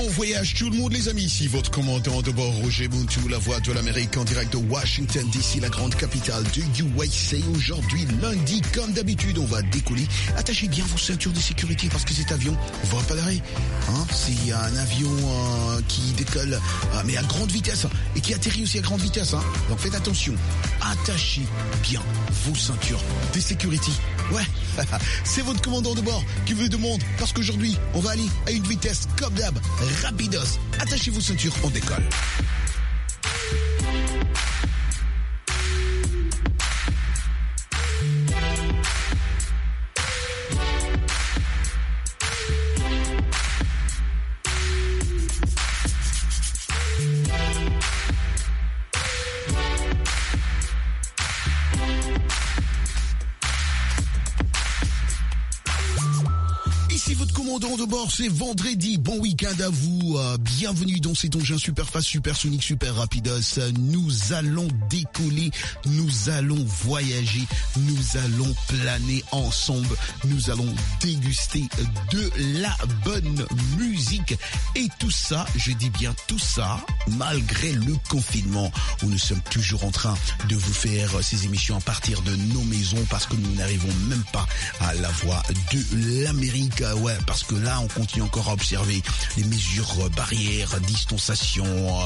Bon voyage tout le monde les amis, ici votre commandant de bord Roger Muntu, la voix de l'Amérique en direct de Washington DC, la grande capitale du USA. Aujourd'hui lundi, comme d'habitude, on va décoller. Attachez bien vos ceintures de sécurité parce que cet avion va pas d'arrêt. C'est un avion qui décolle mais à grande vitesse et qui atterrit aussi à grande vitesse. Donc faites attention, attachez bien vos ceintures de sécurité. Ouais, c'est votre commandant de bord qui vous le demande parce qu'aujourd'hui, on va aller à une vitesse comme d'hab, rapidos. Attachez vos ceintures, on décolle. De bord, c'est vendredi, bon week-end à vous, bienvenue dans cet engin super fast, super sonique, super rapidos. Nous allons décoller, nous allons voyager, nous allons planer ensemble, nous allons déguster de la bonne musique et tout ça, je dis bien tout ça, malgré le confinement où nous sommes toujours en train de vous faire ces émissions à partir de nos maisons parce que nous n'arrivons même pas à la voix de l'Amérique, ouais, parce que là on continue encore à observer les mesures barrières, distanciation,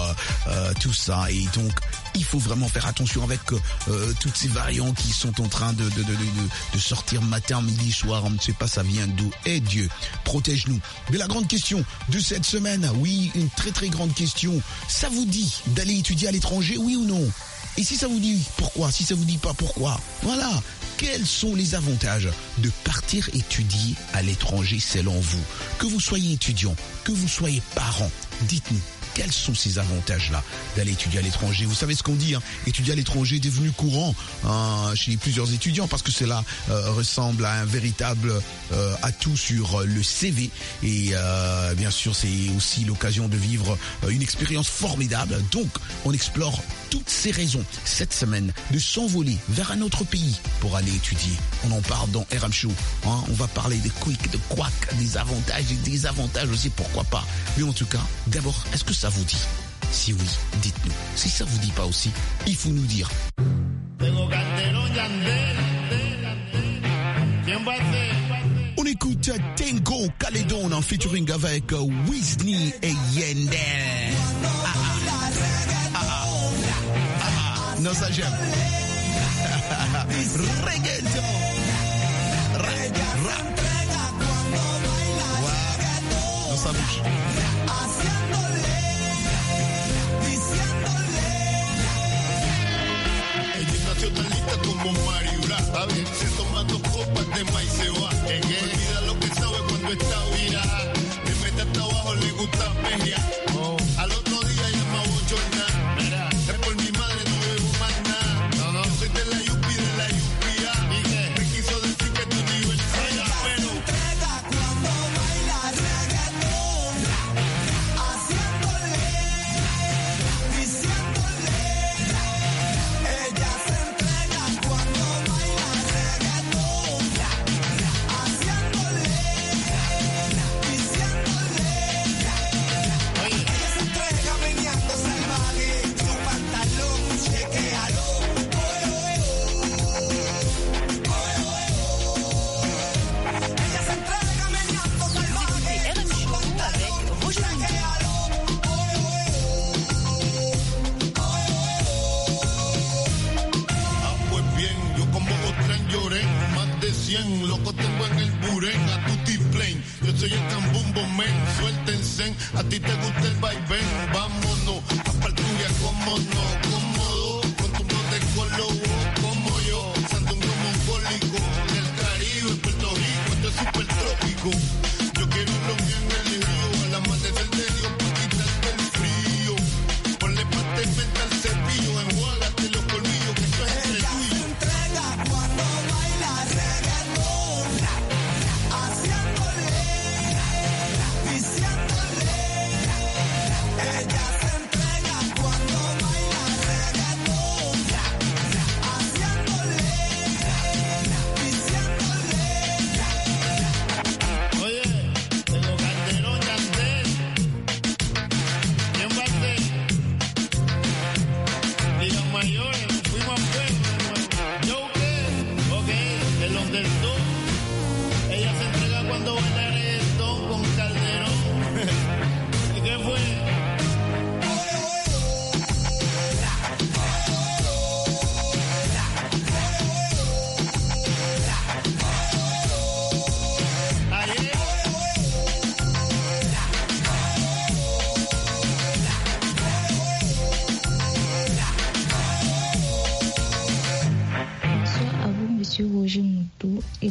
tout ça, et donc il faut vraiment faire attention avec toutes ces variants qui sont en train de sortir matin, midi, soir, on ne sait pas ça vient d'où, et Dieu protège-nous. Mais la grande question de cette semaine, oui, une très très grande question, ça vous dit d'aller étudier à l'étranger, oui ou non? Et si ça vous dit pourquoi, si ça vous dit pas pourquoi, voilà. Quels sont les avantages de partir étudier à l'étranger selon vous? Que vous soyez étudiant, que vous soyez parent, dites-nous. Quels sont ces avantages-là d'aller étudier à l'étranger? Vous savez ce qu'on dit, étudier à l'étranger est devenu courant chez plusieurs étudiants parce que cela ressemble à un véritable atout sur le CV et bien sûr c'est aussi l'occasion de vivre une expérience formidable. Donc on explore toutes ces raisons cette semaine de s'envoler vers un autre pays pour aller étudier. On en parle dans RM Show. On va parler des quick, de quack, des avantages et des désavantages aussi, pourquoi pas. Mais en tout cas, d'abord, est-ce que ça vous dit? Si oui, dites-nous. Si ça vous dit pas aussi, il faut nous dire. On écoute Tengo Caledon en featuring avec Whitney et Yandel. Non, ça j'aime. Reggaeton. Non, ça bouge. Tan lista como Mariura, se toma 2 copas de maíz se va, olvida lo que sabe cuando está virada, le mete hasta abajo, le gusta pelear, al otro día llama bochornada, es por mi madre no bebo más nada, yo soy de la yupi, me quiso decir que tu diversidad, pero entrega cuando baila reggaetón, haciéndole, diciéndole, ella se loco tengo en el burén a tutti plain. Yo soy el cambumbo men, suéltense. A ti te gusta el vaivén, vámonos. A Parturia, cómo no, cómodo. Con tu bote con lobo, como yo. Sandungo mongólico, del Caribe, Puerto Rico, esto es super trópico. Yo quiero un long en el río, al amanecer de Dios, para quitarte el frío. Ponle pastel, venta el cepillo, enjuágate los colmillos, que esto es entre tú y yo. Oye,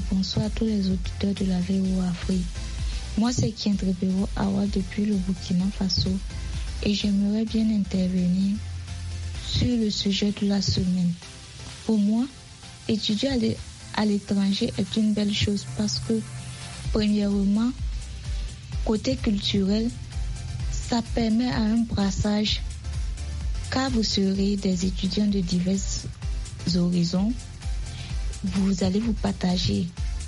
bonsoir à tous les auditeurs de la VOA Afrique. Moi, c'est Kientrepero Awa depuis le Burkina Faso et j'aimerais bien intervenir sur le sujet de la semaine. Pour moi, étudier à l'étranger est une belle chose parce que, premièrement, côté culturel, ça permet à un brassage car vous serez des étudiants de divers horizons. Vous allez vous partager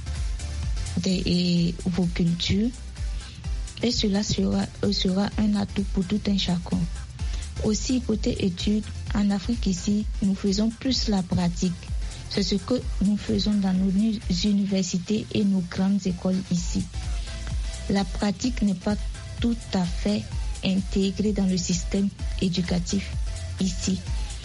vos cultures et cela sera un atout pour tout un chacun. Aussi, côté études, en Afrique ici, nous faisons plus la pratique. C'est ce que nous faisons dans nos universités et nos grandes écoles ici. La pratique n'est pas tout à fait intégrée dans le système éducatif ici.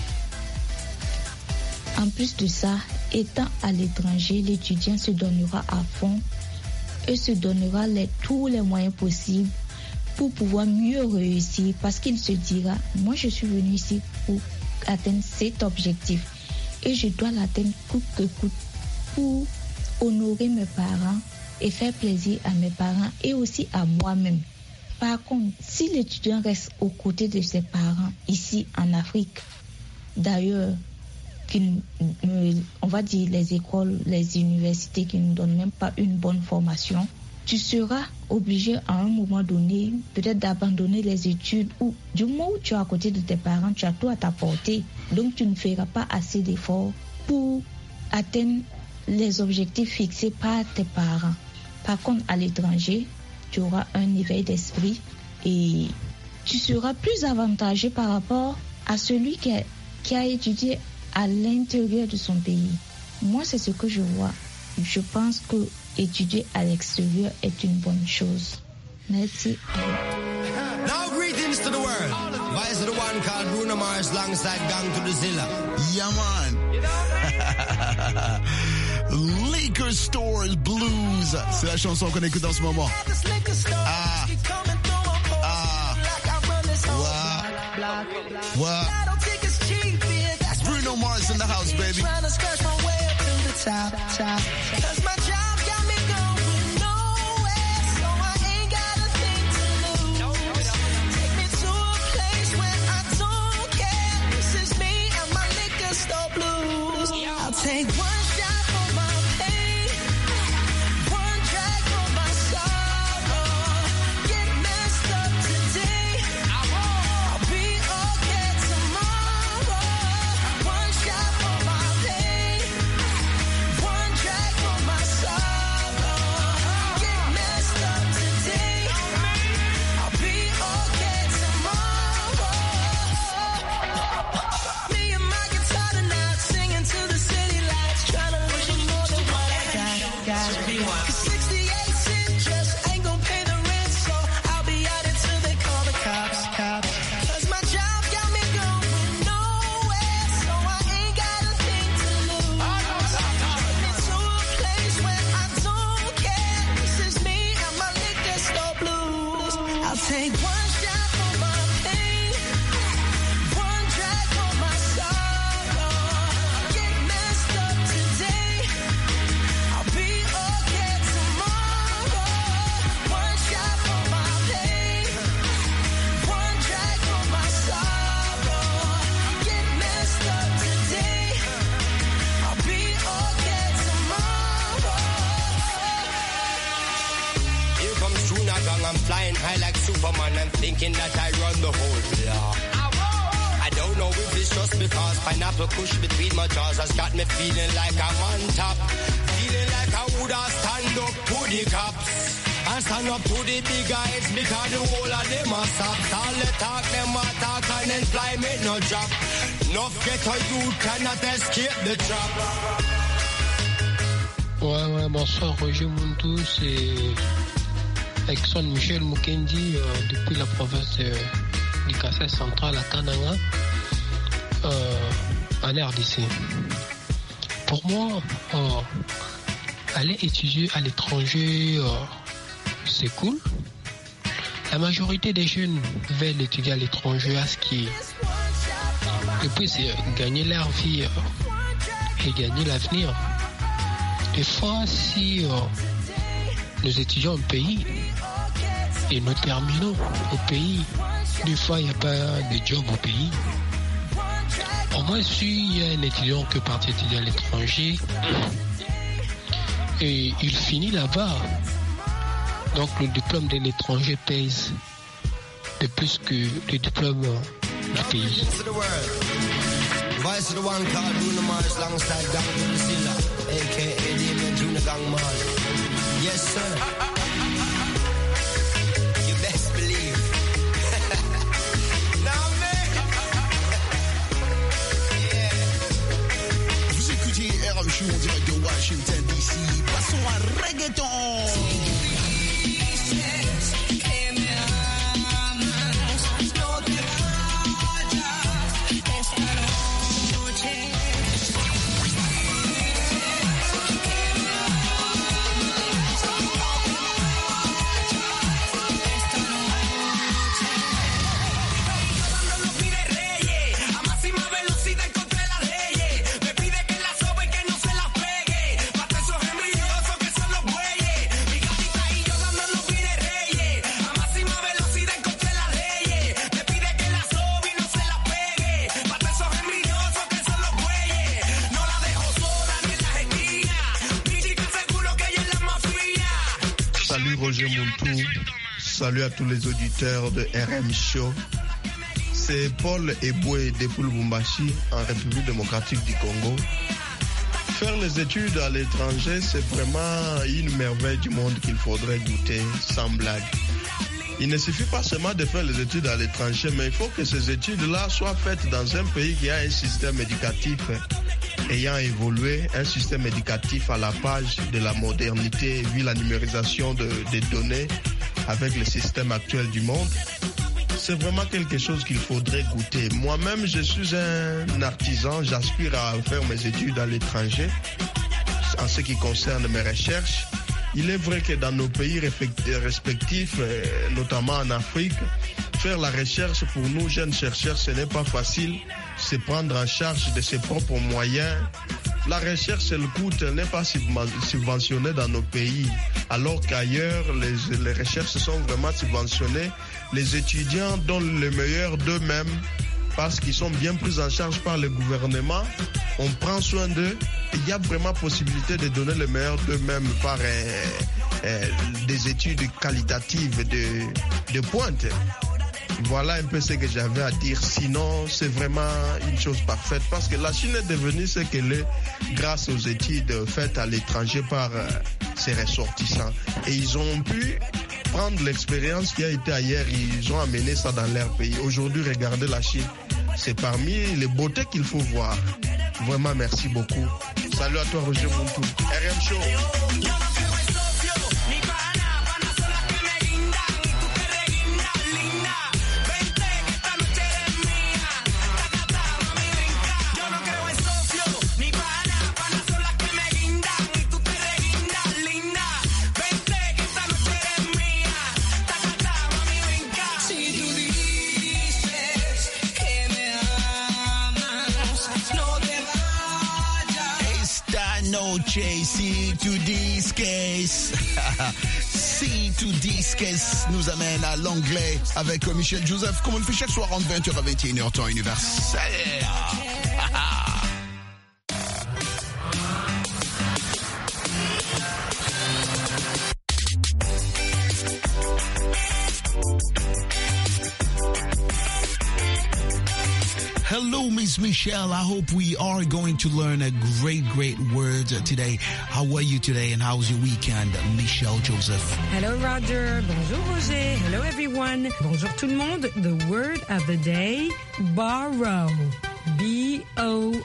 En plus de ça, étant à l'étranger, l'étudiant se donnera à fond et se donnera tous les moyens possibles pour pouvoir mieux réussir parce qu'il se dira, moi je suis venu ici pour atteindre cet objectif et je dois l'atteindre coûte que coûte pour honorer mes parents et faire plaisir à mes parents et aussi à moi-même. Par contre, si l'étudiant reste aux côtés de ses parents ici en Afrique, d'ailleurs, on va dire les écoles, les universités qui ne donnent même pas une bonne formation, tu seras obligé à un moment donné peut-être d'abandonner les études ou du moment où tu es à côté de tes parents, tu as tout à ta portée. Donc tu ne feras pas assez d'efforts pour atteindre les objectifs fixés par tes parents. Par contre, à l'étranger, tu auras un éveil d'esprit et tu seras plus avantagé par rapport à celui qui a étudié à l'intérieur de son pays. Moi, c'est ce que je vois. Je pense que étudier à l'extérieur est une bonne chose. Merci. Now greetings to the world. Vice of the one called Bruno Mars alongside Gang to the Zilla. Yeah, man. Liquor Stores Blues. C'est la chanson qu'on écoute en ce moment. What? Bruno Mars in the house, baby. Trying to scratch my way up to the top. Cause my job got me going nowhere, so I ain't got a thing to lose. Take me to a place where I don't care. This is me and my liquor store blues. I'll take one shot for my pain, one drag for my sorrow. Get messed up today, I'll be okay tomorrow. One shot for my pain, one drag for my sorrow. Get messed up today, I'll be okay tomorrow. Me and my guitar tonight, singing to the city lights, trying to live more than what I got. 'Cause 68 cent just ain't gon' pay the rent, so I'll be out until they call the cops. 'Cause my job got me going nowhere, so I ain't got a thing to lose. Take me to a place where I don't care. This is me and my liquor store blues. I'll take one shot for my pain, one drag for my sorrow. Get messed up today, I'll be okay tomorrow. One shot for my pain, one drag for my sorrow. Get messed up today, I'll be okay tomorrow. Here comes Truna Gang, I'm flying high like Superman. I'm thinking that I run the whole block. I don't know if it's just because pineapple kush between my jaws has got me feeling like I'm on top. Feeling like I woulda stand up to the cops and stand up to the big guys because the whole of them are soft. All the talk, them a talk and then fly me no drop. Enough ghetto youth cannot escape the trap. Ouais, bonsoir Roger Muntu, c'est Exxon Michel Mukendi depuis la province du Kassai central à Kananga, en RDC. Pour moi, aller étudier à l'étranger, c'est cool. La majorité des jeunes veulent étudier à l'étranger à skier. Et puis c'est gagner leur vie et gagner l'avenir. Des fois, si nous étudions un pays et nous terminons au pays, des fois, il n'y a pas de job au pays. Au moins, s'il y a un étudiant qui part étudier à l'étranger et il finit là-bas, donc le diplôme de l'étranger pèse de plus que le diplôme du pays. Voice of the one called Bruno Mars alongside Dr. Priscilla, a.k.a. Damien Junior Gangman. Yes, sir. You best believe. Now, man. Yeah. Vous écoutez RM Show en direct de Washington DC. Passons à reggaeton. Salut à tous les auditeurs de RM Show. C'est Paul Eboué depuis Lubumbashi, en République démocratique du Congo. Faire les études à l'étranger, c'est vraiment une merveille du monde qu'il faudrait goûter, sans blague. Il ne suffit pas seulement de faire les études à l'étranger, mais il faut que ces études-là soient faites dans un pays qui a un système éducatif ayant évolué, un système éducatif à la page de la modernité, vu la numérisation des données avec le système actuel du monde. C'est vraiment quelque chose qu'il faudrait goûter. Moi-même, je suis un artisan, j'aspire à faire mes études à l'étranger en ce qui concerne mes recherches. Il est vrai que dans nos pays respectifs, notamment en Afrique, faire la recherche pour nous, jeunes chercheurs, ce n'est pas facile. C'est prendre en charge de ses propres moyens. La recherche, elle coûte, elle n'est pas subventionnée dans nos pays, alors qu'ailleurs, les recherches sont vraiment subventionnées. Les étudiants donnent le meilleur d'eux-mêmes parce qu'ils sont bien pris en charge par le gouvernement. On prend soin d'eux. Il y a vraiment possibilité de donner le meilleur d'eux-mêmes par des études qualitatives de pointe. Voilà un peu ce que j'avais à dire. Sinon, c'est vraiment une chose parfaite parce que la Chine est devenue ce qu'elle est grâce aux études faites à l'étranger par ses ressortissants. Et ils ont pu prendre l'expérience qui a été ailleurs, ils ont amené ça dans leur pays. Aujourd'hui, regardez la Chine. C'est parmi les beautés qu'il faut voir. Vraiment, merci beaucoup. Salut à toi, Roger Montou. RM Show. See to this case. See to this case nous amène à l'anglais avec Michel Joseph, comme on le fait chaque soir entre 20h à 21h temps universel. Hello, Miss Michelle. I hope we are going to learn a great word today. How are you today and how's your weekend, Michelle Joseph? Hello, Roger. Bonjour, Roger. Hello, everyone. Bonjour, tout le monde. The word of the day, borrow. B-O-R-R-O-W.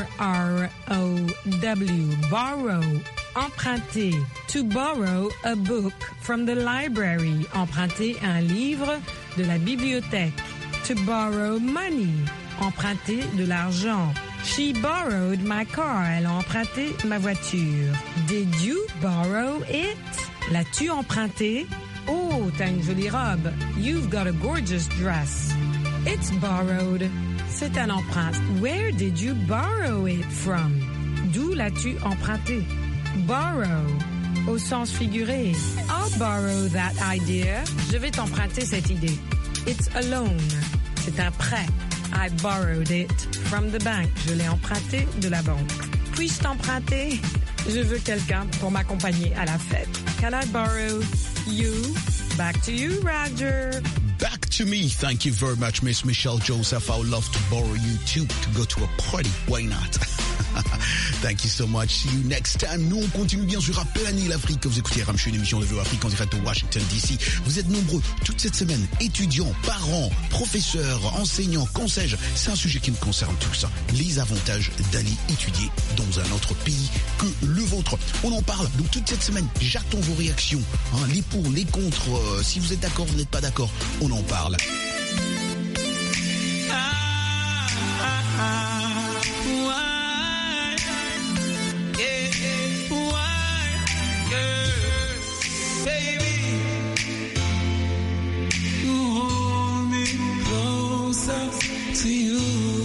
Borrow. Emprunter. To borrow a book from the library. Emprunter un livre de la bibliothèque. To borrow money. Emprunter de l'argent. She borrowed my car. Elle a emprunté ma voiture. Did you borrow it? L'as-tu emprunté? Oh, t'as une jolie robe. You've got a gorgeous dress. It's borrowed. C'est un emprunt. Where did you borrow it from? D'où l'as-tu emprunté? Borrow, au sens figuré. I'll borrow that idea. Je vais t'emprunter cette idée. It's a loan. C'est un prêt. I borrowed it from the bank. Je l'ai emprunté de la banque. Puis-je t'emprunter? Je veux quelqu'un pour m'accompagner à la fête. Can I borrow you? Back to you, Roger. Back to me. Thank you very much, Miss Michelle Joseph. I would love to borrow you too to go to a party. Why not? Thank you so much. See you next time. Nous, on continue bien sûr à planer l'Afrique. Vous écoutez RM Show, une émission de VO Afrique en direct de Washington DC. Vous êtes nombreux toute cette semaine, étudiants, parents, professeurs, enseignants, qu'en sais-je. C'est un sujet qui me concerne tous. Les avantages d'aller étudier dans un autre pays que le vôtre. On en parle. Donc toute cette semaine, j'attends vos réactions. Les pour, les contre. Si vous êtes d'accord, vous n'êtes pas d'accord. On en parle. To you,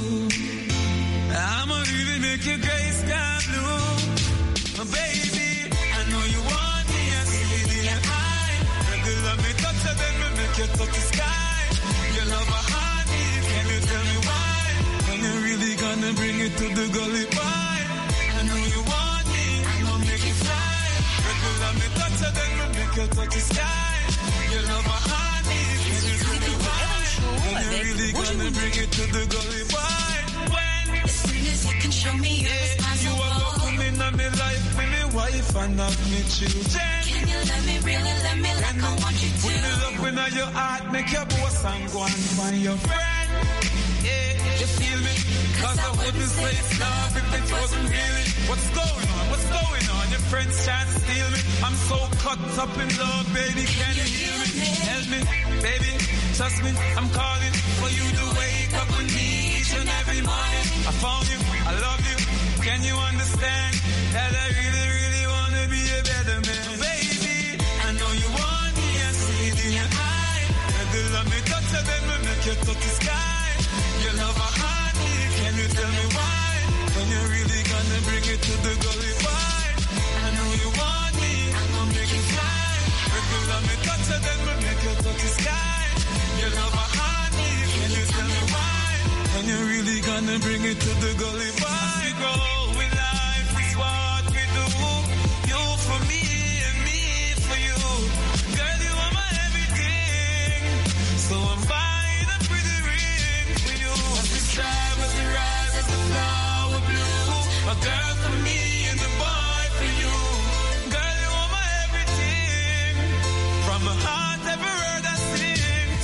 I'ma really make your gray sky blue, baby. I know you want me, I see it in your eye. Regular me touch it, then me make you touch the sky. Your love a heartbeat, can you tell me why? When you really gonna bring it to the gully boy? I know you want me, I'ma make you fly. Regular me touch it, then me make you touch the sky. Your love a heartbeat, can you tell me why? When you really gonna bring it to the gully boy? When? As soon as you can show me you're responsible. You are coming in my life, with me wife and not me children. Can you let me, really let me like I want you to? Put it up in your heart, make your boss and go and find your friend. Yeah, you feel me? Cause I wouldn't say it's love if it wasn't really. What's going on? What's going on? Your friends trying to steal me. I'm so caught up in love, baby. Can you hear me? Help me, baby. Trust me, I'm calling for you to wake up with me each and every morning. I found you, I love you. Can you understand that I really, really wanna be a better man? Baby, I know you want me, I see it in your eye. Girl, let me touch you, then me make you touch the sky. Your love a heartbeat, can you tell me why? When you're really gonna bring it to the gully boy? I know you want me, I'm gonna make you fly. Girl, let me touch you, then me make you touch the sky. Your love a heartbeat, can you tell me why? When you're really gonna bring it to the gully boy? We grow with life, is what we do. You for me and me for you. Girl, you are my everything. So I'm buying a pretty ring for you. As the sky, as the rise, as the flower blue. A girl for me and the boy for you. Girl, you are my everything. From my heart, every word I sing.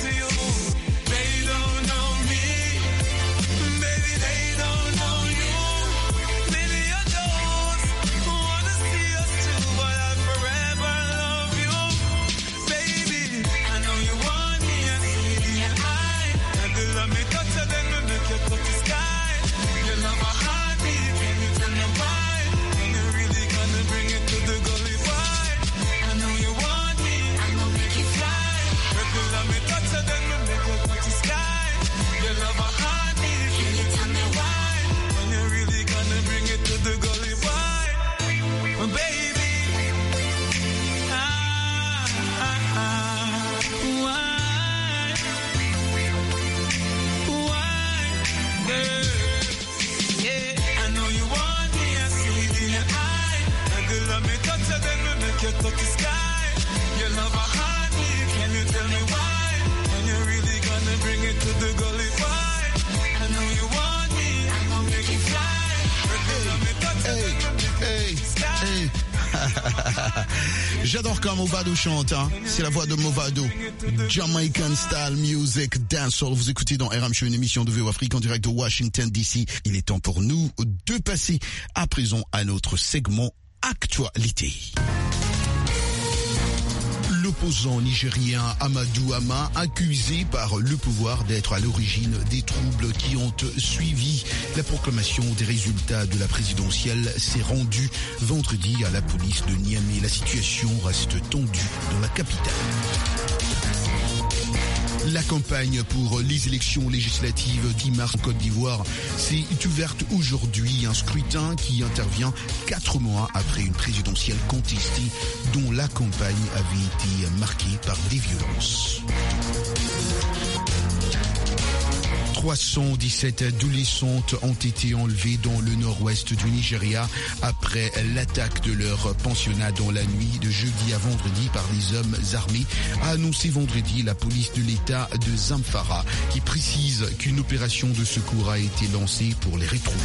J'adore quand Movado chante, hein. C'est la voix de Movado. Jamaican style music, dancehall. Vous écoutez dans RM Show, une émission de VO Afrique en direct de Washington DC. Il est temps pour nous de passer à présent à notre segment Actualité. L'opposant nigérien Amadou Ama, accusé par le pouvoir d'être à l'origine des troubles qui ont suivi la proclamation des résultats de la présidentielle, s'est rendu vendredi à la police de Niamey. La situation reste tendue dans la capitale. La campagne pour les élections législatives 10 mars en Côte d'Ivoire s'est ouverte aujourd'hui. Un scrutin qui intervient 4 mois après une présidentielle contestée dont la campagne avait été marquée par des violences. 317 adolescentes ont été enlevées dans le nord-ouest du Nigeria après l'attaque de leur pensionnat dans la nuit de jeudi à vendredi par des hommes armés, a annoncé vendredi la police de l'État de Zamfara, qui précise qu'une opération de secours a été lancée pour les retrouver.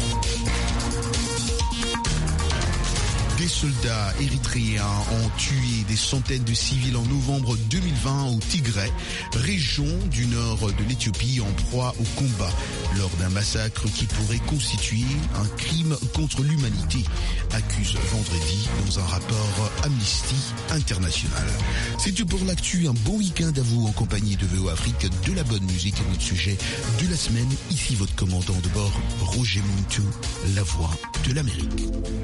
Des soldats érythréens ont tué des centaines de civils en novembre 2020 au Tigray, région du nord de l'Éthiopie en proie au combat, lors d'un massacre qui pourrait constituer un crime contre l'humanité, accuse vendredi dans un rapport Amnesty International. C'est tout pour l'actu, un bon week-end à vous en compagnie de VO Afrique, de la bonne musique et notre sujet de la semaine. Ici votre commandant de bord, Roger Muntu, la voix de l'Amérique.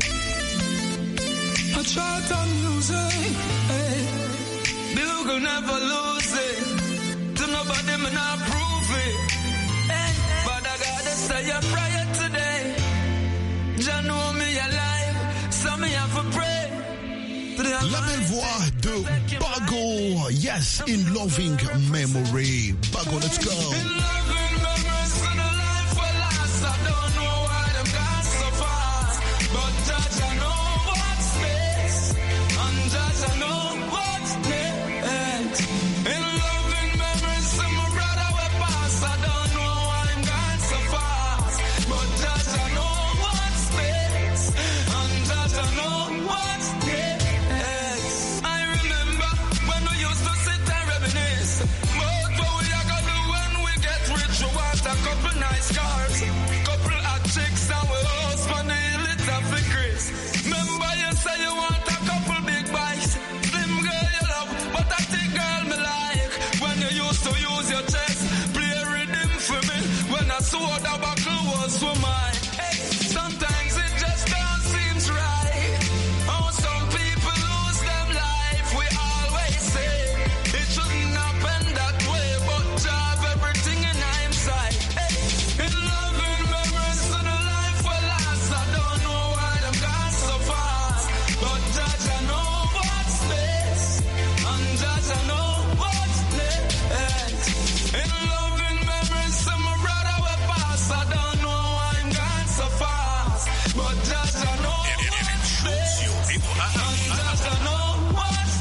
I try to music, hey. Bill will never lose it. To nobody may not prove it, hey. But I gotta say a prayer today. Jah know me alive, so me have to pray. La belle voix de Bago, yes, in loving memory. Bago, let's go. So the buckle was for mine. Sometimes it just don't seem right. Oh, some people lose them life. We always say it shouldn't happen that way, but Jah have everything in hindsight. In loving memories of the life we lost, I don't know why them gone so fast, but Jah know what's this, and Jah know what's next. In loving memories of my brother. I don't know why I'm gone so fast, but just I know what's next. Just I know what's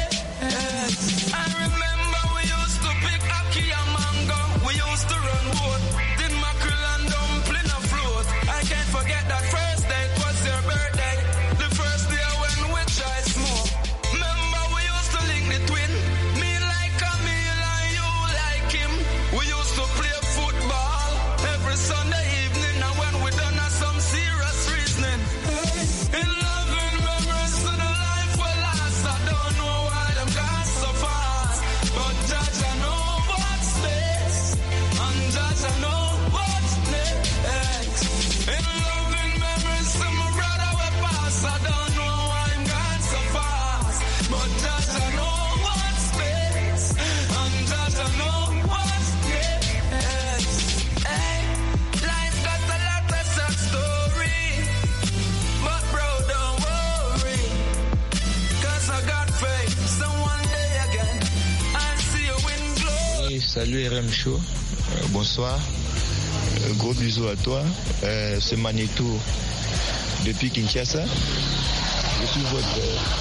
next. I remember we used to pick ackee and mango. We used to run boat, did mackerel and dumpling afloat. I can't forget that first day, it was your birthday. The first day when we tried smoke. Remember we used to link the twin, me like Camille and you like him. We used to play football every Sunday evening, and when we done have some serious reasoning. In loving memories of the life we lost, I don't know why them gone so fast, but Jah know what's best, and Jah know what's next. In loving memories of my brother we pass, I don't know why I'm gone so fast, but Jah know what's best, and Jah know what's next. Hey. Life got a lot of sad story, but bro, don't worry, cause I got faith, so one day again, I'll see you in glory. Oui, salut RM Show, bonsoir, gros bisous à toi, c'est Manitou depuis Kinshasa. Je suis votre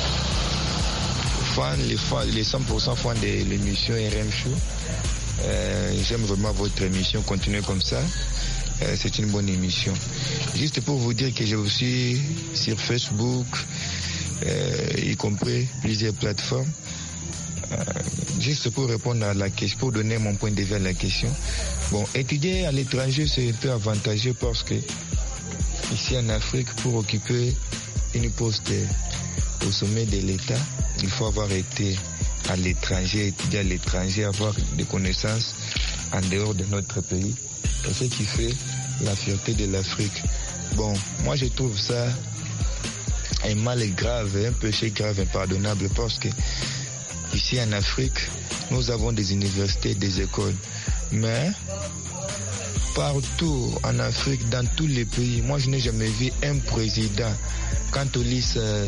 fan, les 100% fans de l'émission RM Show. J'aime vraiment votre émission, continuez comme ça. C'est une bonne émission. Juste pour vous dire que j'ai aussi sur Facebook, y compris plusieurs plateformes, juste pour répondre à la question, pour donner mon point de vue à la question. Bon, étudier à l'étranger, c'est un peu avantageux parce que ici en Afrique, pour occuper une poste au sommet de l'État, il faut avoir été à l'étranger, étudier à l'étranger, avoir des connaissances en dehors de notre pays. C'est ce qui fait la fierté de l'Afrique. Bon, moi je trouve ça un mal grave, un péché grave, impardonnable, parce que ici en Afrique, nous avons des universités, des écoles. Mais partout en Afrique, dans tous les pays, moi je n'ai jamais vu un président. Quand on lit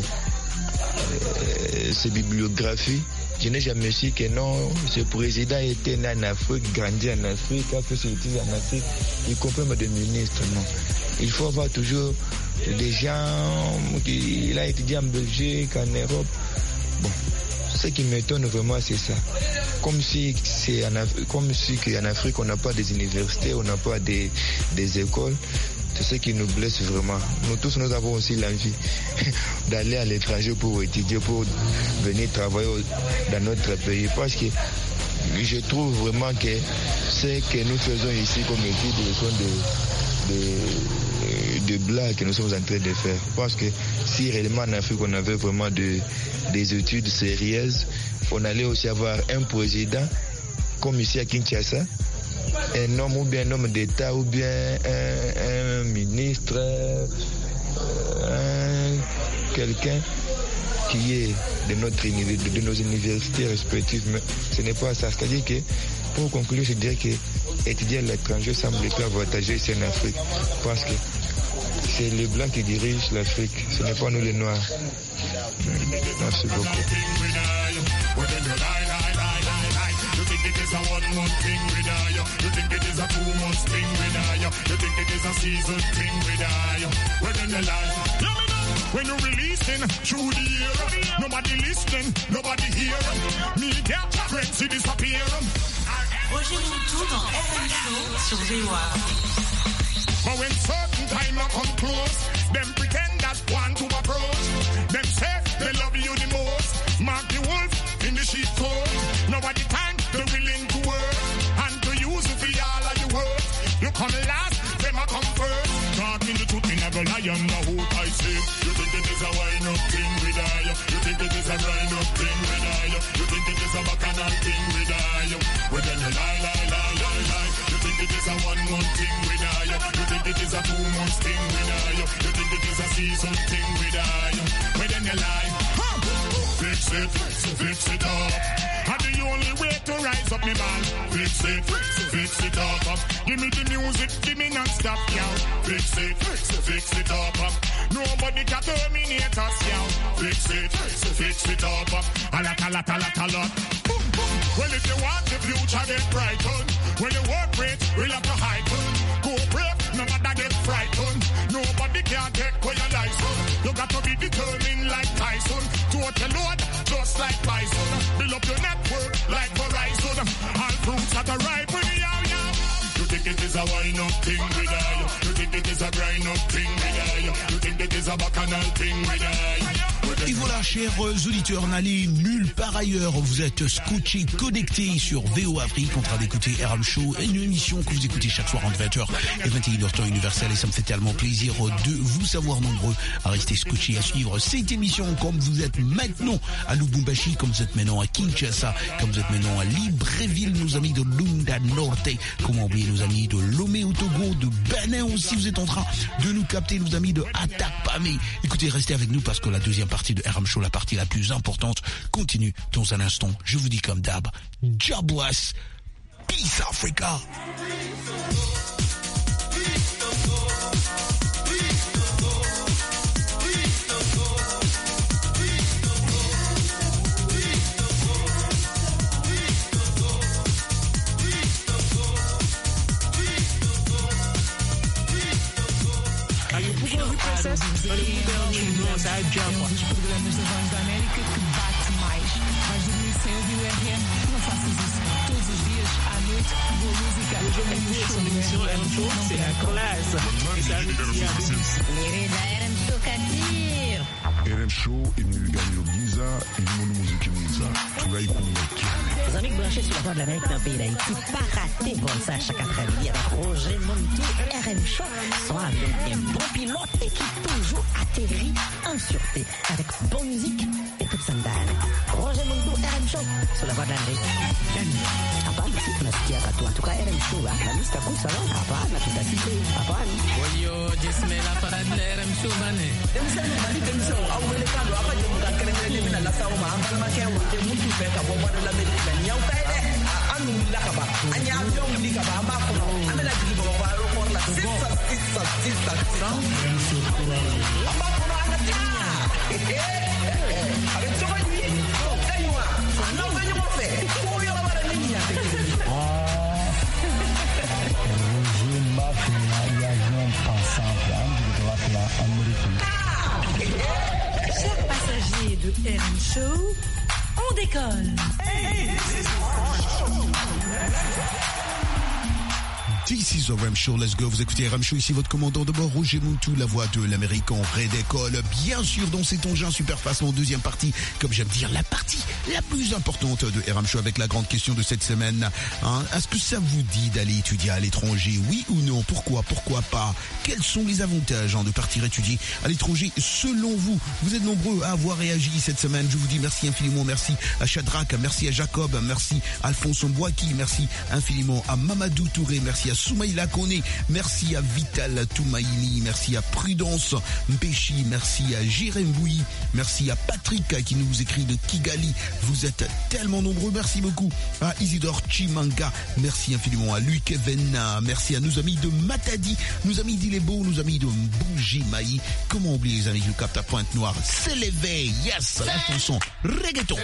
ces bibliographies, je n'ai jamais su que non, ce président était né en Afrique, grandi en Afrique, a fait ses études en Afrique, y compris des ministres. Non. Il faut avoir toujours des gens qui il a étudié en Belgique, en Europe. Bon, ce qui m'étonne vraiment, c'est ça. Comme si qu'en Afrique, on n'a pas des universités, on n'a pas des écoles. C'est ce qui nous blesse vraiment. Nous tous, nous avons aussi l'envie d'aller à l'étranger pour étudier, pour venir travailler dans notre pays. Parce que je trouve vraiment que ce que nous faisons ici comme études sont de blagues que nous sommes en train de faire. Parce que si réellement en Afrique, on avait vraiment des études sérieuses, on allait aussi avoir un président comme ici à Kinshasa, un homme ou bien un homme d'État ou bien un ministre, quelqu'un qui est de nos universités respectives. Mais ce n'est pas ça. C'est-à-dire que, pour conclure, je dirais que étudier à l'étranger semble plus avantageux ici en Afrique. Parce que c'est les Blancs qui dirigent l'Afrique. Ce n'est pas nous les Noirs. Merci beaucoup. It is a 1 month thing with I. You think it is a 2 month thing with I. You think it is a season thing with I. Within the life, let me know. When you're releasing through the year, nobody listening, nobody hear. Media friends disappear. Roger Moutou dans RM Show sur VOA. But when certain time come close, them pretend that want to approach. Them say they love you the most. Mark the wolf in the sheep coat. Nobody time they're willing to work and to use it for all of your work. You come last, them a come first. Talking the truth, me never lie on the hook I say. You think it is a wine up thing with I? You think it is a grind up thing with I? You think it is a bacchanal thing with I? Well then you lie. You think it is a 1 month thing with I? You think it is a 2 months thing with I? You think it is a season thing with I? Well then you lie. Fix it up. And the only way to rise up, me man. Fix it up. Give me the music, give me non-stop, yo. Fix it up. Nobody can terminate us, yo. Fix it up. A lot. Well, if you want the future, get brightened. When you work rate, we'll have to heighten. Go brave, no matter get frightened. Nobody can take away your license. You got to be determined like Tyson. Total load, just like Bison. Build up your network like Verizon. All fruits that are ripe with the yow. You think it is a wine-up thing with I? You think it is a grind-up thing with I? You think it is a bacchanal thing with I? Et voilà, chers auditeurs, n'allez nulle part ailleurs. Vous êtes scotchés, connectés sur VO Afrique en train d'écouter RM Show, une émission que vous écoutez chaque soir entre 20h et 21h temps universel. Et ça me fait tellement plaisir de vous savoir nombreux à rester scotchés, à suivre cette émission comme vous êtes maintenant à Lubumbashi, comme vous êtes maintenant à Kinshasa, comme vous êtes maintenant à Libreville, nos amis de Lunda Norte, comment oublier nos amis de Lomé au Togo, de Benin aussi. Vous êtes en train de nous capter, nos amis de Atakpamé. Écoutez, restez avec nous parce que la deuxième partie de RM Show, la partie la plus importante, continue dans un instant. Je vous dis comme d'hab, Jabwas, Peace Africa. Um dos programas da Voz da América que bate mais. Vais dormir sem ouvir o RM? Não faças isso. Todos os dias, à noite, boa música. RM Show imewigania giza ilimo muziki mwiza tunaikumbukana. Les amis branchés sur la Voix de l'Amérique d'un pays d'Haïti, pas raté bon ça chaque après-midi avec Roger Montou, RM Show, sont avec un bon pilote et qui toujours atterrit en sûreté avec bonne musique et toute sandale. Roger Montou, RM Show, sur la Voix de l'Amérique. Hapana, si tunasikia katua, tuka RM Show, na mista kusa, hapana, tutasike, hapana. Oyo, jisme la parade la RM Show, bane. Demsene, bali demsene, au melekano, apa jemu kakere mele mina la Chers passagers de RM Show, on décolle. This is RM Show, let's go. Vous écoutez RM Show, ici votre commandant de bord, Roger Moutou, la voix de l'Amérique en redécolle. Bien sûr, dans cet engin Superfast, en deuxième partie, comme j'aime dire, la partie la plus importante de RM Show avec la grande question de cette semaine. Est-ce que ça vous dit d'aller étudier à l'étranger? Oui ou non? Pourquoi pas? Quels sont les avantages de partir étudier à l'étranger selon vous? Vous êtes nombreux à avoir réagi cette semaine. Je vous dis merci infiniment. Merci à Shadrach, merci à Jacob, merci à Alphonse Mbouaki, merci infiniment à Mamadou Touré, merci à Soumaïla Kone, merci à Vital Toumaïli, merci à Prudence Mpéchi, merci à Jirem Bouyi, merci à Patrick qui nous écrit de Kigali. Vous êtes tellement nombreux, merci beaucoup à Isidore Chimanga, merci infiniment à Louis Kevin, merci à nos amis de Matadi, nos amis d'Ilebo, nos amis de Bougimaï. Comment oublier les amis du Cap à Pointe-Noire? C'est l'éveil, yes, la chanson reggaeton.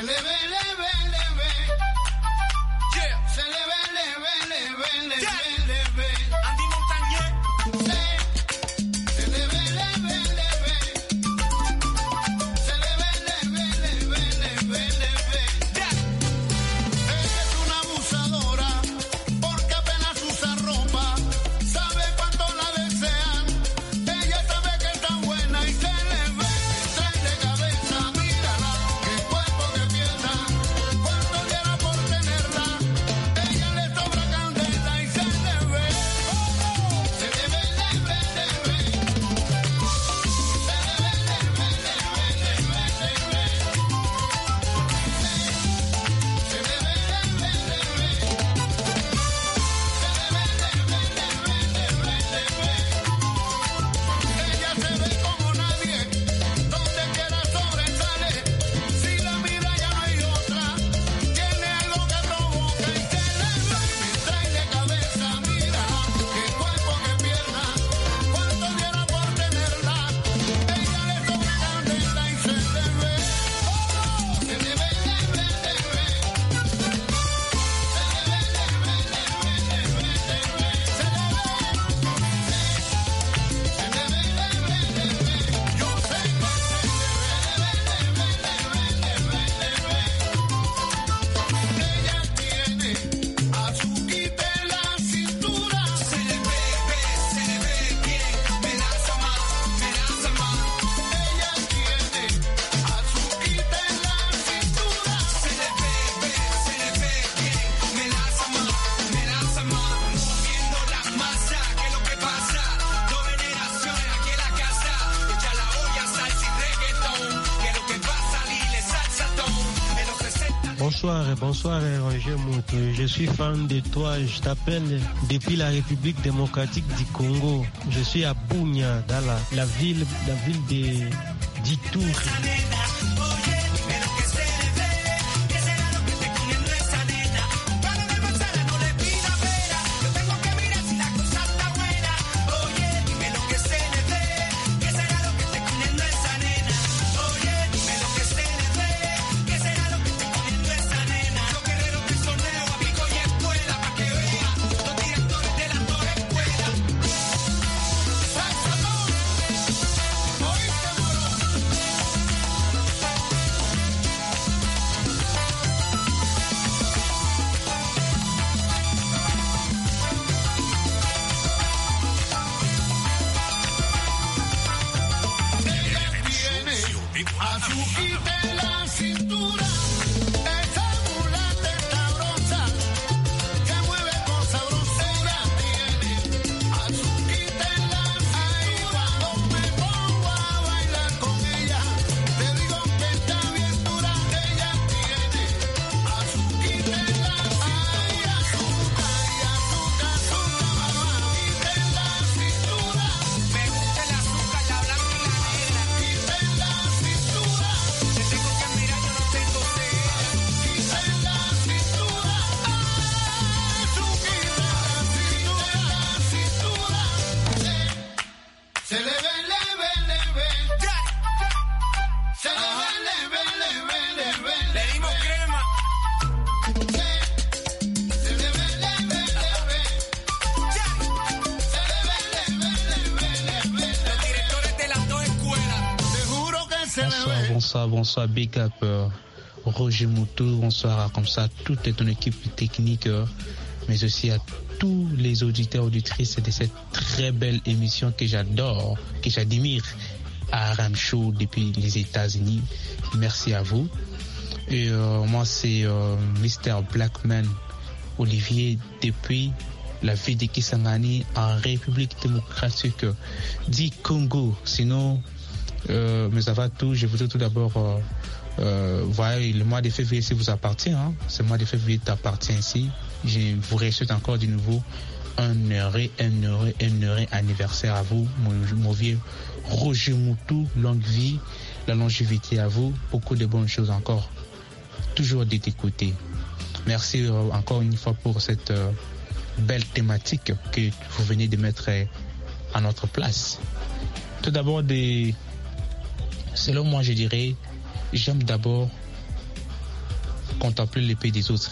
Bonsoir Roger Moutou, je suis fan de toi, je t'appelle depuis la République démocratique du Congo. Je suis à Bunia, dans la ville d'Ituri. bonsoir, big up Roger Moutou, bonsoir comme ça, toute ton équipe technique, mais aussi à tous les auditeurs, auditrices de cette très belle émission que j'adore, que j'admire à RM Show depuis les États-Unis. Merci à vous. Et moi c'est Mr. Blackman Olivier depuis la ville de Kisangani en République démocratique du Congo. Sinon, mais avant tout, je voudrais tout d'abord voilà, le mois de février si vous appartient, hein. Ce mois de février t'appartient ici. Je vous souhaite encore de nouveau un heureux anniversaire à vous, mon vieux Roger Moutou. Longue vie, la longévité à vous, beaucoup de bonnes choses encore, toujours de t'écouter. Merci encore une fois pour cette belle thématique que vous venez de mettre à notre place. Tout d'abord, selon moi, je dirais, j'aime d'abord contempler les pays des autres.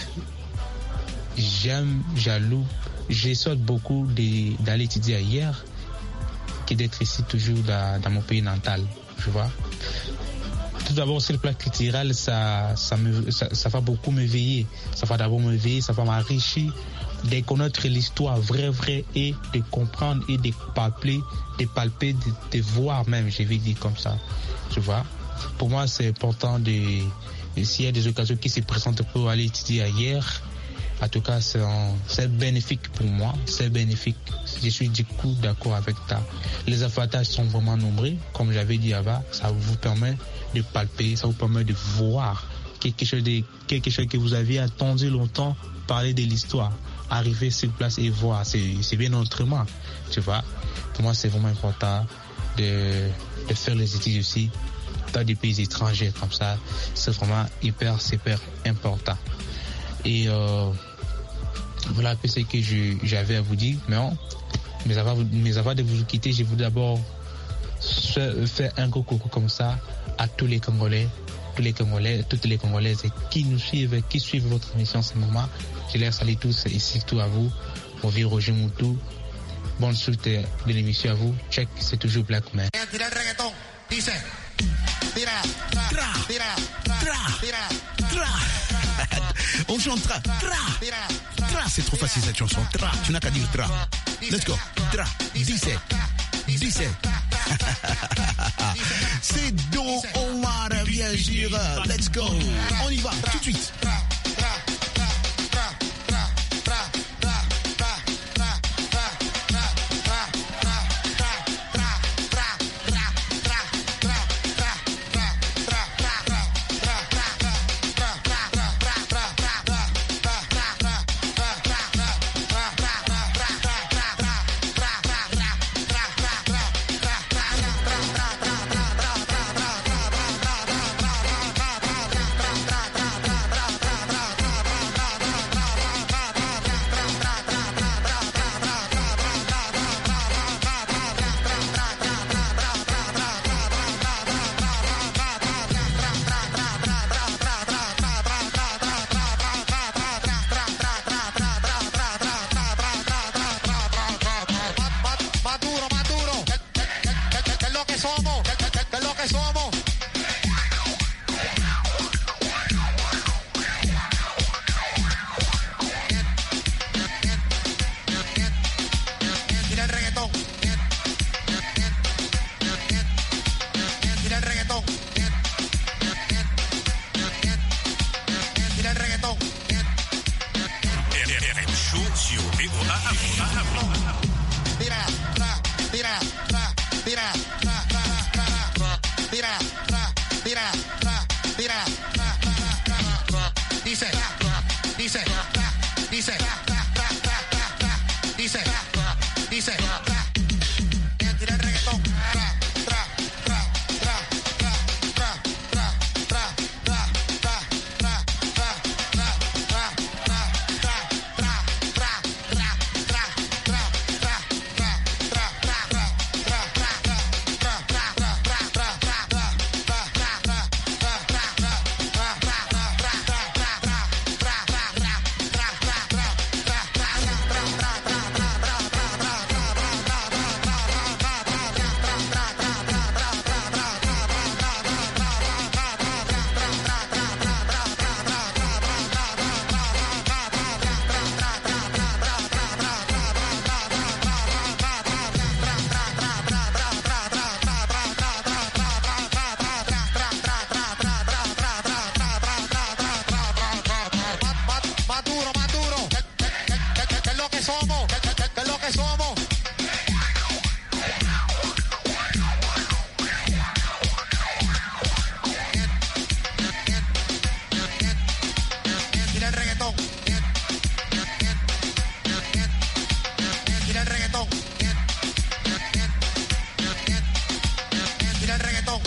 J'aime, jaloux, je souhaite beaucoup d'aller étudier ailleurs que d'être ici toujours dans mon pays natal, tu vois. Tout d'abord, sur le plan culturel, ça va beaucoup m'éveiller. Ça va d'abord m'éveiller, ça va m'enrichir de connaître l'histoire vraie et de comprendre et de palper, de voir même, je vais dire comme ça, tu vois. Pour moi, c'est important s'il y a des occasions qui se présentent pour aller étudier ailleurs, en tout cas, c'est bénéfique pour moi, c'est bénéfique. Je suis du coup d'accord avec ça. Les avantages sont vraiment nombreux, comme j'avais dit avant, ça vous permet de palper, ça vous permet de voir quelque chose que vous aviez attendu longtemps, parler de l'histoire, arriver sur place et voir, c'est bien autrement, tu vois. Pour moi, c'est vraiment important de faire les études aussi dans des pays étrangers comme ça, c'est vraiment hyper important. Et voilà un peu ce que j'avais à vous dire. Mais avant de vous quitter, je voudrais d'abord faire un gros coucou comme ça à tous les Congolais, toutes les Congolaises qui nous suivent, qui suivent votre émission en ce moment. Je les salue tous et surtout à vous, mon vieux Roger Moutou. Bonne suite de l'émission à vous. Check, c'est toujours Blackman. On chante tra, c'est trop facile cette chanson. Tra, tu n'as qu'à dire tra. Let's go. Tra, 17. C'est Don Omar, bien sûr. Let's go. On y va tout de suite. que somos? ¿Qué es lo que somos? Tira el reggaetón. Tira el reggaetón. Tira el reggaetón.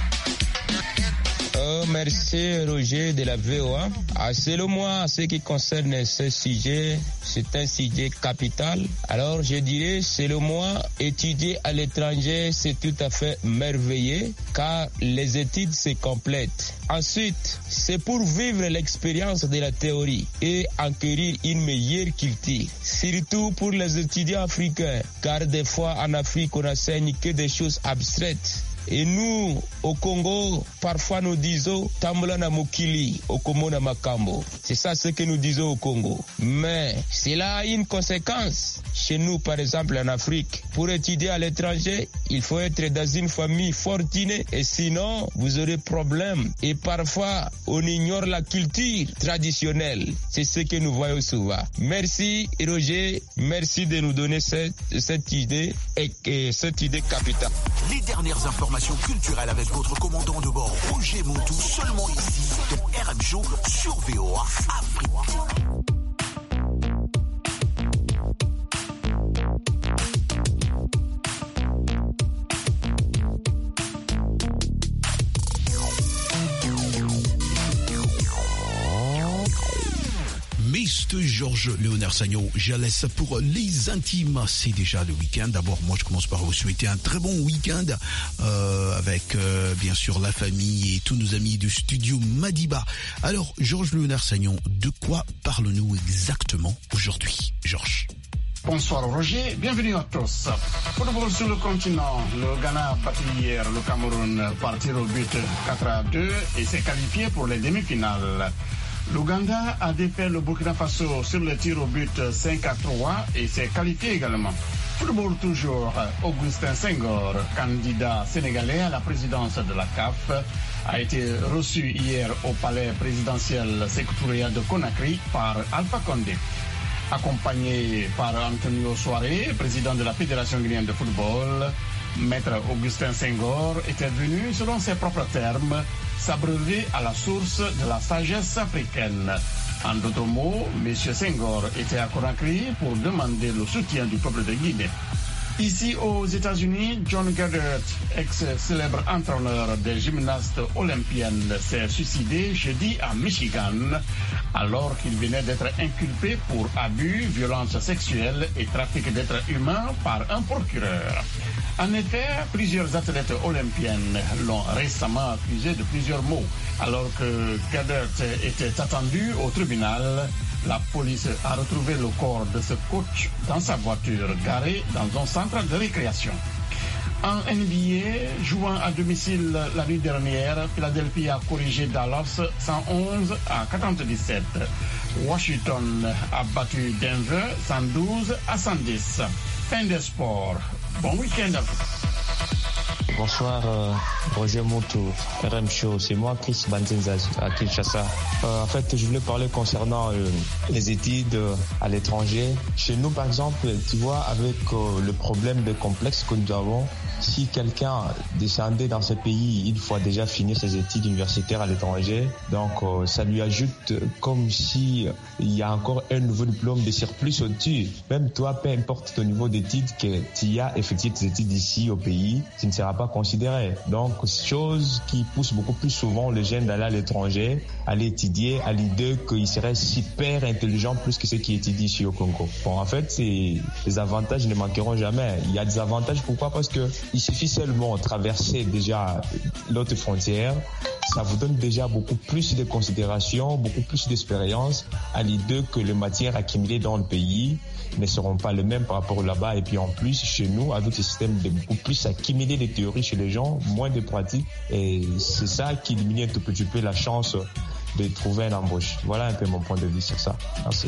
Merci Roger de la VOA. Selon moi, ce qui concerne ce sujet, c'est un sujet capital. Alors je dirais, selon moi, étudier à l'étranger, c'est tout à fait merveilleux car les études se complètent. Ensuite, c'est pour vivre l'expérience de la théorie et acquérir une meilleure culture. Surtout pour les étudiants africains, car des fois en Afrique, on n'enseigne que des choses abstraites. Et nous, au Congo, parfois nous disons Tambola na Mokili, Okomo na Makambo. C'est ça ce que nous disons au Congo. Mais cela a une conséquence. Chez nous, par exemple, en Afrique, pour étudier à l'étranger, il faut être dans une famille fortunée et sinon, vous aurez problème. Et parfois, on ignore la culture traditionnelle. C'est ce que nous voyons souvent. Merci Roger, merci de nous donner cette idée et cette idée capitale. Les dernières informations culturelles avec votre commandant de bord Roger Montou, seulement ici dans RM Show sur VOA Afrique. Mr. Georges Léonard Sagnon, je laisse pour les intimes. C'est déjà le week-end. D'abord, moi, je commence par vous souhaiter un très bon week-end avec, bien sûr, la famille et tous nos amis du studio Madiba. Alors, Georges Léonard Sagnon, de quoi parlons-nous exactement aujourd'hui, Georges? Bonsoir Roger, bienvenue à tous. Football sur le continent, le Ghana a battu hier le Cameroun par tir au but 4-2 et s'est qualifié pour les demi-finales. L'Ouganda a défait le Burkina Faso sur le tir au but 5-3 et s'est qualifié également. Football toujours, Augustin Senghor, candidat sénégalais à la présidence de la CAF, a été reçu hier au palais présidentiel Sékou Touré de Conakry par Alpha Condé. Accompagné par Antonio Soare, président de la Fédération guinéenne de football, Maître Augustin Senghor était venu, selon ses propres termes, s'abreuver à la source de la sagesse africaine. En d'autres mots, M. Senghor était à Conakry pour demander le soutien du peuple de Guinée. Ici aux États-Unis, John Goddard, ex-célèbre entraîneur des gymnastes olympiennes, s'est suicidé jeudi à Michigan alors qu'il venait d'être inculpé pour abus, violence sexuelle et trafic d'êtres humains par un procureur. En effet, plusieurs athlètes olympiennes l'ont récemment accusé de plusieurs maux. Alors que Goddard était attendu au tribunal, la police a retrouvé le corps de ce coach dans sa voiture garée dans un centre de récréation. En NBA, jouant à domicile la nuit dernière, Philadelphie a corrigé Dallas 111-97. Washington a battu Denver 112-110. Fin des sports. Bon week-end à vous. Bonsoir Roger Montou, RM Show, c'est moi Chris Banzenza à Kinshasa. En fait, je voulais parler concernant les études à l'étranger. Chez nous, par exemple, tu vois, avec le problème de complexe que nous avons, si quelqu'un descendait dans ce pays, il faut déjà finir ses études universitaires à l'étranger. Donc, ça lui ajoute comme si il y a encore un nouveau diplôme de surplus au-dessus. Même toi, peu importe ton niveau d'études que tu as effectué tes études ici au pays, tu ne seras pas considéré. Donc, chose qui pousse beaucoup plus souvent les jeunes d'aller à l'étranger, aller étudier à l'idée qu'ils seraient super intelligents plus que ceux qui étudient ici au Congo. Bon, en fait, les avantages ne manqueront jamais. Il y a des avantages, pourquoi? Parce que il suffit seulement de traverser déjà l'autre frontière. Ça vous donne déjà beaucoup plus de considération, beaucoup plus d'expérience à l'idée que les matières accumulées dans le pays ne seront pas les mêmes par rapport là-bas. Et puis en plus, chez nous, avec ce système de beaucoup plus accumuler des théories chez les gens, moins de pratiques. Et c'est ça qui diminue un tout petit peu la chance de trouver une embauche. Voilà un peu mon point de vue sur ça. Merci.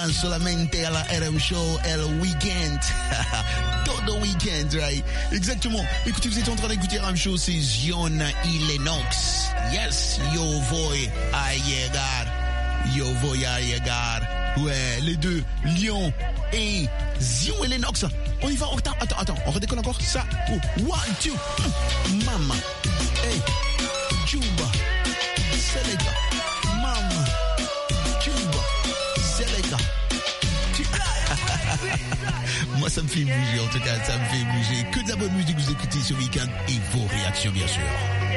están solamente à la RM Show, el weekend. Todo weekend, right? Exactement. Écoutez, vous êtes en train d'écouter RM Show, c'est Zion y Lennox. Yes, yo voy a llegar. Ouais, les deux, Lyon et Zion et Lennox. On y va, attends, on redécolle encore ça. Oh, 1, 2, Mama. Hey, Juba, Selega. Mama, Juba, Selega. Moi, ça me fait bouger, en tout cas, ça me fait bouger. Que de la bonne musique, vous écoutez ce week-end et vos réactions, bien sûr.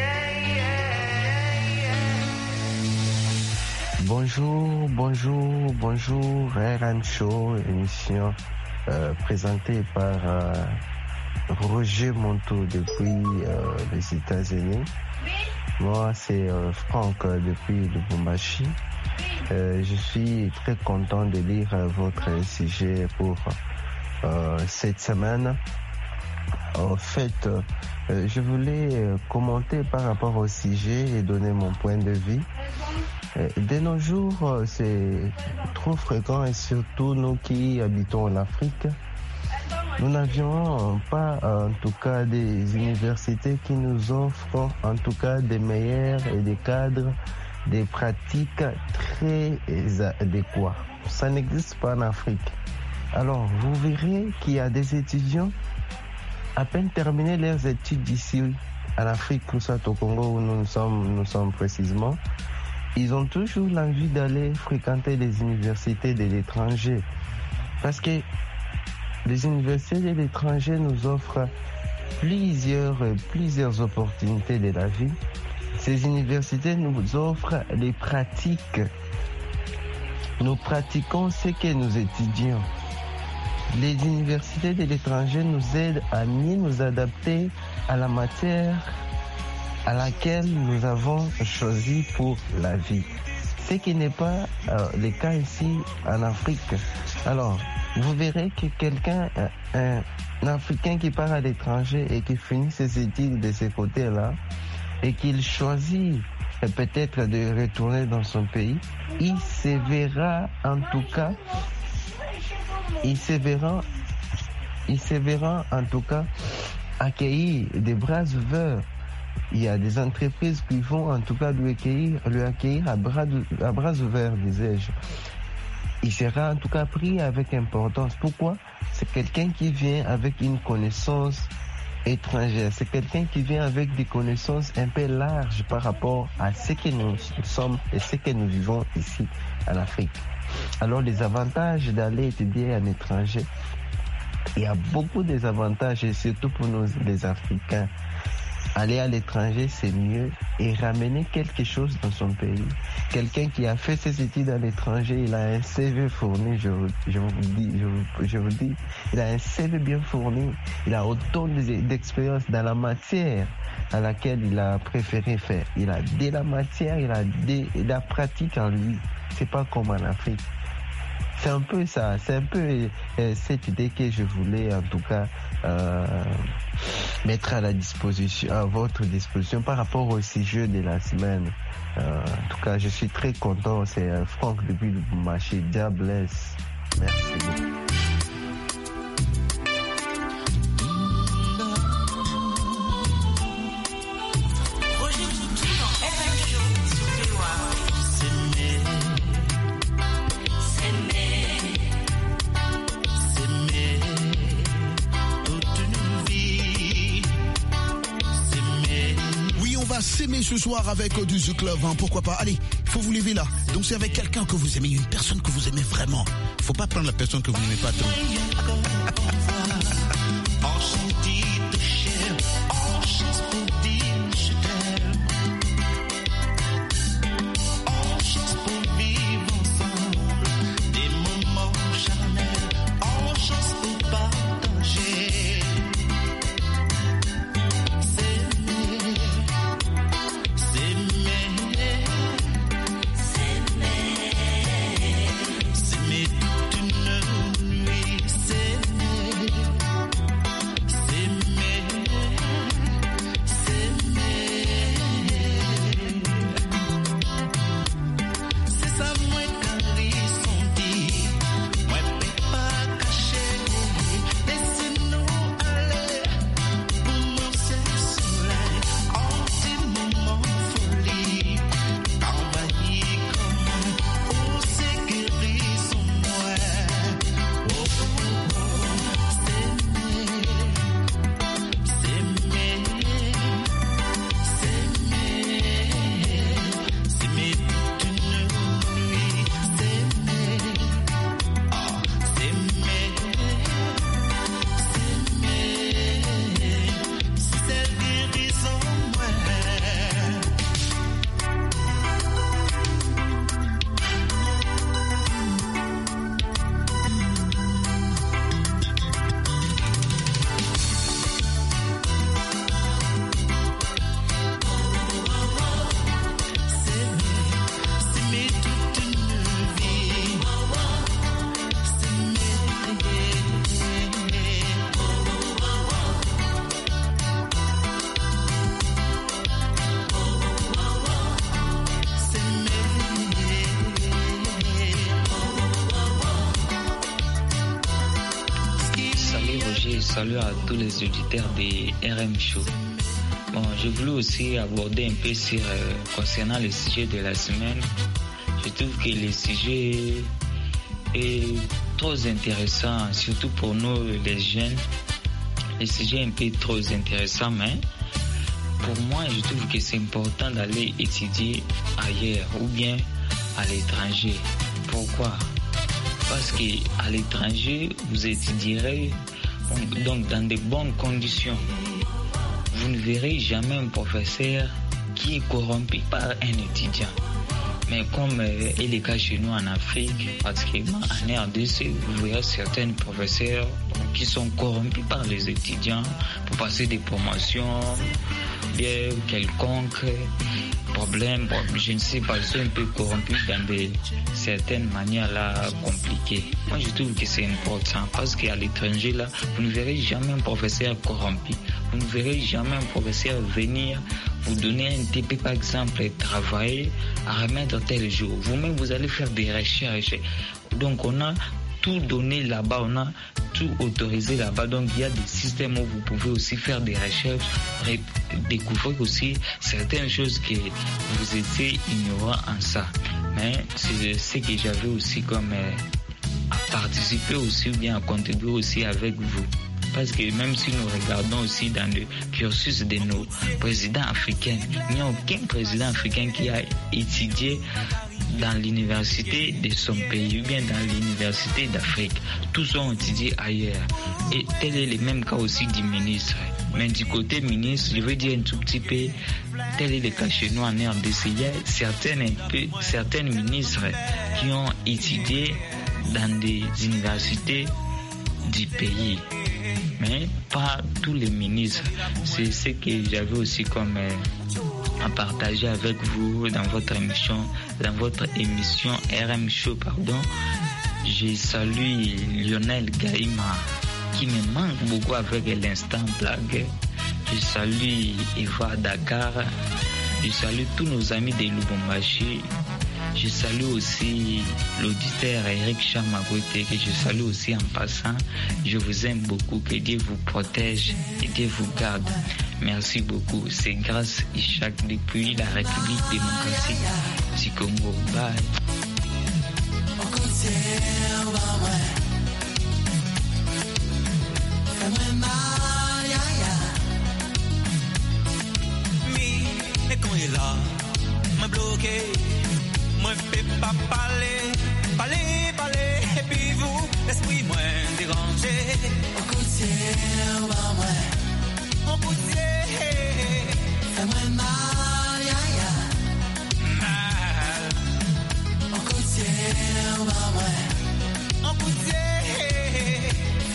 Bonjour, RM Show, émission présentée par Roger Monteau depuis les États-Unis. Moi, c'est Franck depuis Lubumbashi. Je suis très content de lire votre sujet pour cette semaine. En fait, je voulais commenter par rapport au sujet et donner mon point de vue. De nos jours, c'est trop fréquent et surtout nous qui habitons en Afrique, nous n'avions pas en tout cas des universités qui nous offrent en tout cas des meilleurs et des cadres, des pratiques très adéquats. Ça n'existe pas en Afrique. Alors vous verrez qu'il y a des étudiants à peine terminés leurs études ici en Afrique, ou soit au Congo où nous sommes précisément. Ils ont toujours l'envie d'aller fréquenter les universités de l'étranger. Parce que les universités de l'étranger nous offrent plusieurs opportunités de la vie. Ces universités nous offrent les pratiques. Nous pratiquons ce que nous étudions. Les universités de l'étranger nous aident à mieux nous adapter à la matière à laquelle nous avons choisi pour la vie. Ce qui n'est pas le cas ici en Afrique. Alors, vous verrez que un Africain qui part à l'étranger et qui finit ses études de ce côté-là, et qu'il choisit peut-être de retourner dans son pays, il se verra en tout cas accueilli des bras ouverts. Il y a des entreprises qui vont en tout cas lui accueillir à bras ouverts, disais-je. Il sera en tout cas pris avec importance. Pourquoi? C'est quelqu'un qui vient avec une connaissance étrangère. C'est quelqu'un qui vient avec des connaissances un peu larges par rapport à ce que nous sommes et ce que nous vivons ici en Afrique. Alors les avantages d'aller étudier à l'étranger, il y a beaucoup d'avantages, et surtout pour nous les Africains. Aller à l'étranger, c'est mieux, et ramener quelque chose dans son pays. Quelqu'un qui a fait ses études à l'étranger, il a un CV fourni, je vous dis, il a un CV bien fourni. Il a autant d'expérience dans la matière à laquelle il a préféré faire. Il a de la matière, il a de la pratique en lui. C'est pas comme en Afrique. C'est un peu ça, c'est un peu cette idée que je voulais en tout cas mettre à votre disposition par rapport au sujet de la semaine. En tout cas, je suis très content. C'est Franck depuis le marché. Dieu bless. Merci beaucoup. S'aimer ce soir avec du The Club, hein, pourquoi pas. Allez, il faut vous lever là. Donc c'est avec quelqu'un que vous aimez, une personne que vous aimez vraiment. Faut pas prendre la personne que vous n'aimez pas trop. Roger, salut à tous les auditeurs des RM Show. Bon, je voulais aussi aborder un peu sur concernant le sujet de la semaine. Je trouve que le sujet est trop intéressant, surtout pour nous les jeunes. Le sujet est un peu trop intéressant, mais pour moi, je trouve que c'est important d'aller étudier ailleurs ou bien à l'étranger. Pourquoi? Parce qu'à l'étranger, vous étudierez donc dans de bonnes conditions. Vous ne verrez jamais un professeur qui est corrompu par un étudiant. Mais comme est le cas chez nous en Afrique, particulièrement en RDC, vous verrez certains professeurs qui sont corrompus par les étudiants pour passer des promotions, bien quelconque problème, je ne sais pas, ils sont un peu corrompus dans certaines manières là compliquées. Moi je trouve que c'est important parce qu'à l'étranger là, vous ne verrez jamais un professeur corrompu. Vous ne verrez jamais un professeur venir vous donner un TP par exemple, travailler à remettre tel jour. Vous-même vous allez faire des recherches. Donc on a tout donné là-bas, on a tout autorisé là-bas. Donc il y a des systèmes où vous pouvez aussi faire des recherches, découvrir aussi certaines choses que vous étiez ignorant en ça. Mais c'est ce que j'avais aussi comme à participer aussi ou bien à contribuer aussi avec vous. Parce que même si nous regardons aussi dans le cursus de nos présidents africains, il n'y a aucun président africain qui a étudié dans l'université de son pays ou bien dans l'université d'Afrique. Tous ont étudié ailleurs. Et tel est le même cas aussi du ministre. Mais du côté ministre, je veux dire un tout petit peu, tel est le cas chez nous en RDC. Il y a certains ministres qui ont étudié dans des universités du pays. Mais pas tous les ministres. C'est ce que j'avais aussi comme à partager avec vous dans votre émission RM Show, pardon. Je salue Lionel Gaïma qui me manque beaucoup avec l'instant blague. Je salue Eva Dakar. Je salue tous nos amis de Lubumbashi. Je salue aussi l'auditeur Eric Chamagote, que je salue aussi en passant. Je vous aime beaucoup, que Dieu vous protège et Dieu vous garde. Merci beaucoup. C'est grâce Ishak depuis la République démocratique du Congo. Bye. Moi fais pas parler, et puis vous, l'esprit moins dérangé. On coûte on poussière, fais-moi mal, mal. On coûte on poussière,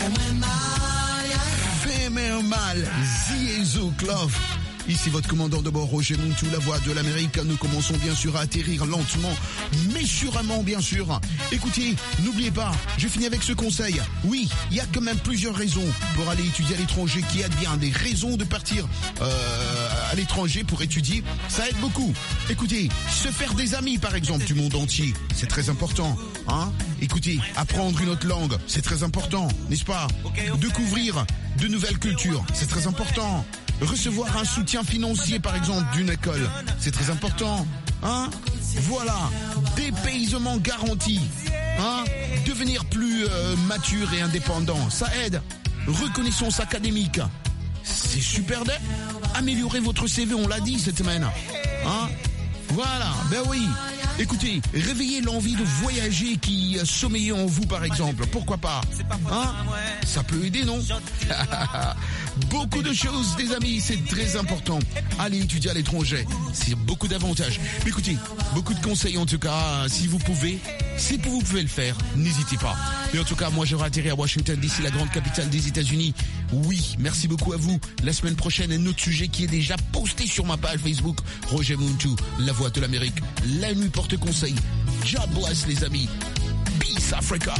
fais-moi mal, Ziezo Clove. Ici votre commandant de bord Roger Montou, la voix de l'Amérique. Nous commençons bien sûr à atterrir lentement, mais sûrement bien sûr. Écoutez, n'oubliez pas, je finis avec ce conseil. Oui, il y a quand même plusieurs raisons pour aller étudier à l'étranger qui aident bien. Des raisons de partir à l'étranger pour étudier, ça aide beaucoup. Écoutez, se faire des amis par exemple du monde entier, c'est très important. Hein? Écoutez, apprendre une autre langue, c'est très important, n'est-ce pas? Découvrir de nouvelles cultures, c'est très important. Recevoir un soutien financier, par exemple, d'une école, c'est très important. Hein? Voilà, dépaysement garanti. Hein? Devenir plus mature et indépendant, ça aide. Reconnaissance académique, c'est super d'être. Améliorer votre CV, on l'a dit cette semaine. Hein? Voilà, ben oui. Écoutez, réveillez l'envie de voyager qui sommeillait en vous, par exemple. Pourquoi pas? Hein? Ça peut aider, non? Beaucoup de choses, les amis, c'est très important. Allez étudier à l'étranger, c'est beaucoup d'avantages. Mais écoutez, beaucoup de conseils en tout cas, si vous pouvez le faire, n'hésitez pas. Mais en tout cas, moi j'aurai atterri à Washington DC, la grande capitale des États-Unis. Oui, merci beaucoup à vous. La semaine prochaine, un autre sujet qui est déjà posté sur ma page Facebook, Roger Montou, la voix de l'Amérique. La nuit porte conseil. God bless les amis. Peace Africa.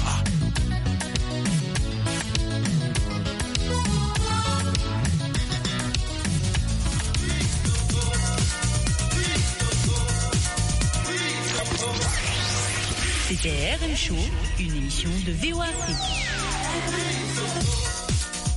C'était RM Show, une émission de VOA Afrique.